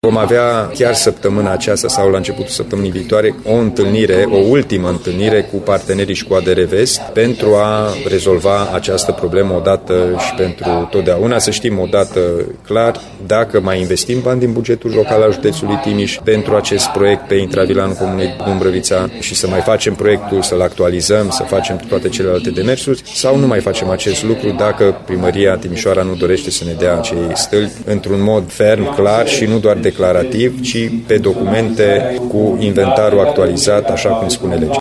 Vom avea chiar săptămâna aceasta sau la începutul săptămânii viitoare o ultimă întâlnire cu partenerii și cu ADR Vest pentru a rezolva această problemă odată și pentru totdeauna. Să știm odată clar dacă mai investim bani din bugetul local al județului Timiș pentru acest proiect pe intravilanul comunei Dumbrăvița și să mai facem proiectul, să-l actualizăm, să facem toate celelalte demersuri sau nu mai facem acest lucru dacă primăria Timișoara nu dorește să ne dea acei stâlpi într-un mod ferm, clar și nu doar declarativ, ci pe documente cu inventarul actualizat, așa cum spune legea.